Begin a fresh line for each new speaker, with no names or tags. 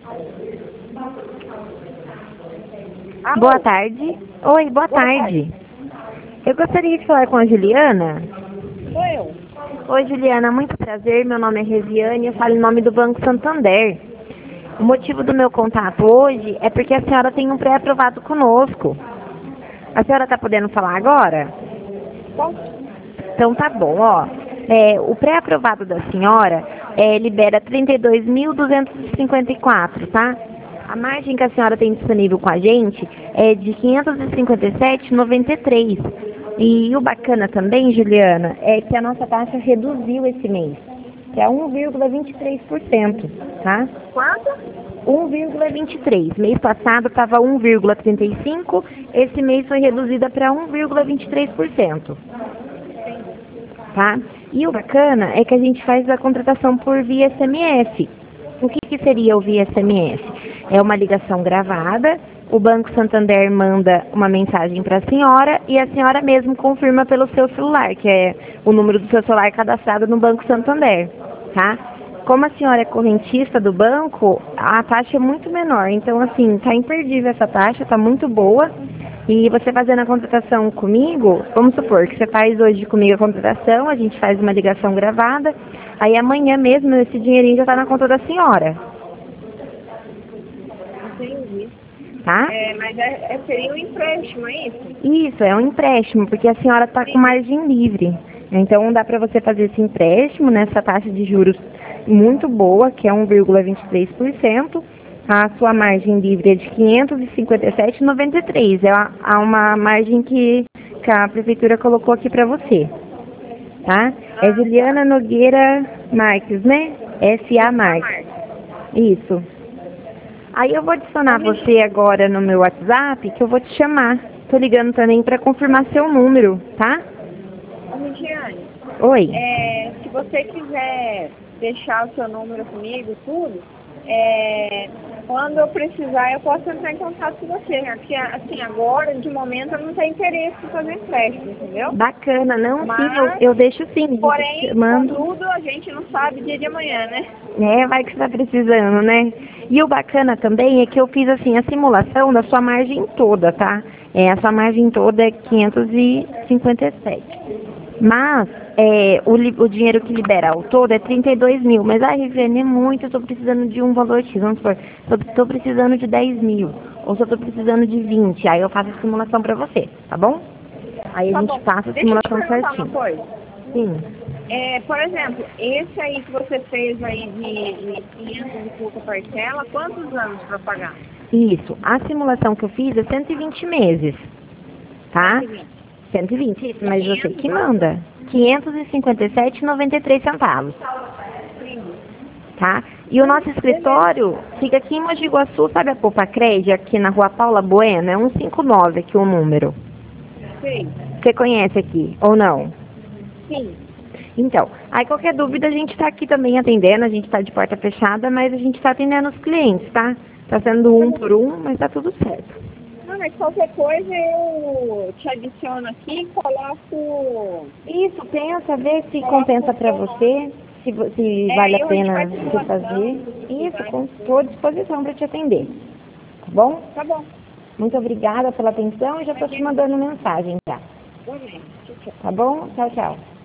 Boa tarde. Oi, boa tarde. Eu gostaria de falar com a Juliana.
Sou eu.
Oi, Juliana, muito prazer. Meu nome é Resiane, eu falo em nome do Banco Santander. O motivo do meu contato hoje é porque a senhora tem um pré-aprovado conosco. A senhora está podendo falar agora?
Bom,
Então tá bom, ó. O pré-aprovado da senhora libera 32.254, tá? A margem que a senhora tem disponível com a gente é de 557,93. E o bacana também, Juliana, é que a nossa taxa reduziu esse mês, que é 1,23%, tá?
quanto?
1,23. Mês passado estava 1,35, esse mês foi reduzida para 1,23%. Tá? E o bacana é que a gente faz a contratação por via SMS. O que seria o via SMS? É uma ligação gravada, o Banco Santander manda uma mensagem para a senhora e a senhora mesmo confirma pelo seu celular, que é o número do seu celular cadastrado no Banco Santander, tá? Como a senhora é correntista do banco, a taxa é muito menor. Então, assim, tá imperdível essa taxa, tá muito boa. E você fazendo a contratação comigo, vamos supor que você faz hoje comigo a contratação, a gente faz uma ligação gravada, aí amanhã mesmo esse dinheirinho já tá na conta da senhora,
Entendi.
tá?
Mas seria um empréstimo, é isso?
Isso, é um empréstimo, porque a senhora está com margem livre. Então dá para você fazer esse empréstimo nessa taxa de juros muito boa, que é 1,23%. A sua margem livre é de 557,93. Uma margem que a prefeitura colocou aqui para você, tá? É Juliana Nogueira Marques, né? S.A. Marques. Isso. Aí eu vou adicionar você agora no meu WhatsApp, que eu vou te chamar. Tô ligando também para confirmar seu número, tá?
Regiane,
Oi.
se você quiser deixar o seu número comigo, tudo, quando eu precisar, eu posso entrar em contato com você. Porque, assim, agora, de momento, eu não tenho interesse em fazer empréstimo, entendeu?
Bacana, não,
Mas,
sim, eu deixo sim.
porém,
Mando.
contudo, a gente não sabe dia de amanhã, né?
Vai que você tá precisando, né? E o bacana também é que eu fiz assim a simulação da sua margem toda, tá? A sua margem toda é 557. Mas o dinheiro que libera ao todo é 32 mil. Mas a Riviane é muito, eu tô precisando de um valor X, vamos supor, tô precisando de 10 mil. Ou se eu tô precisando de 20, aí eu faço a simulação pra você, tá bom? Aí a gente passa a
Deixa eu te
simulação
perguntar
certinho.
uma coisa.
Sim.
Por exemplo, esse aí que você fez aí de 500 e pouca parcela, quantos anos para pagar?
Isso. A simulação que eu fiz é 120 meses, tá? 120, isso, mas você que manda. 557,93 centavos, tá? E o nosso escritório fica aqui em Mogi Guaçu, sabe a Popa Cred, aqui na rua Paula Bueno? É 159 aqui o número.
Sim.
Você conhece aqui, ou não?
Sim.
Então, aí qualquer dúvida a gente está aqui também atendendo, a gente está de porta fechada, mas a gente está atendendo os clientes, tá? Tá sendo um por um, mas tá tudo certo.
Não, mas qualquer coisa eu te adiciono aqui e coloco...
Isso, pensa, vê se compensa para você, se vale a pena você fazer. Isso, estou à disposição para te atender. Tá bom?
Tá bom.
Muito obrigada pela atenção e já estou te mandando mensagem já.
Bom, gente.
Tá bom? Tchau, tchau.